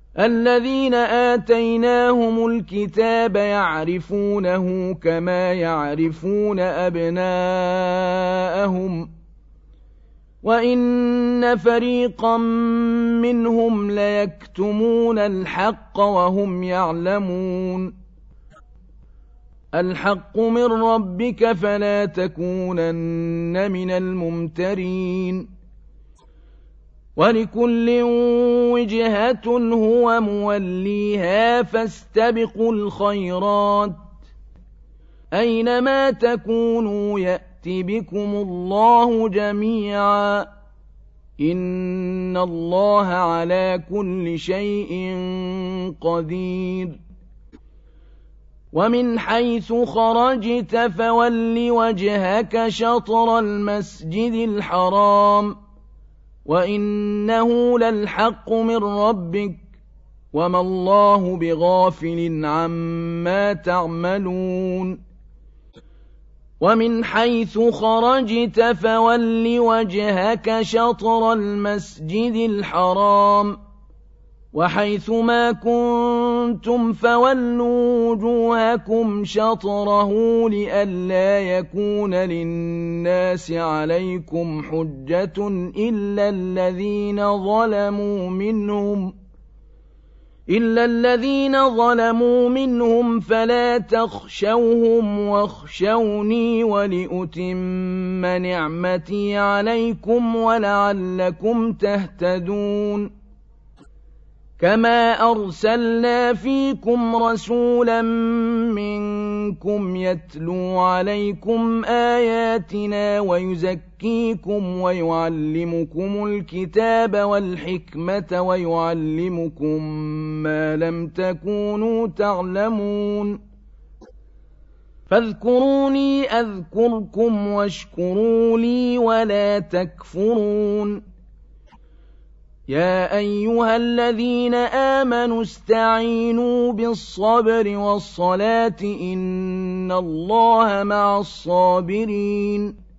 الذين آتيناهم الكتاب يعرفونه كما يعرفون أبناءهم وإن فريقا منهم ليكتمون الحق وهم يعلمون الحق من ربك فلا تكونن من الممترين ولكل وجهة هو موليها فاستبقوا الخيرات أينما تكونوا يأت بكم الله جميعا إن الله على كل شيء قدير ومن حيث خرجت فول وجهك شطر المسجد الحرام وإنه للحق من ربك وما الله بغافل عما تعملون ومن حيث خرجت فول وجهك شطر المسجد الحرام وحيث ما كنتم فولوا وجوهكم شطره لئلا يكون للناس عليكم حجة إلا الذين ظلموا منهم فلا تخشوهم واخشوني ولأتم نعمتي عليكم ولعلكم تهتدون كما أرسلنا فيكم رسولا منكم يتلو عليكم آياتنا ويزكيكم ويعلمكم الكتاب والحكمة ويعلمكم ما لم تكونوا تعلمون فاذكروني أذكركم واشكروا لي ولا تكفرون يا أيها الذين آمنوا استعينوا بالصبر والصلاة إن الله مع الصابرين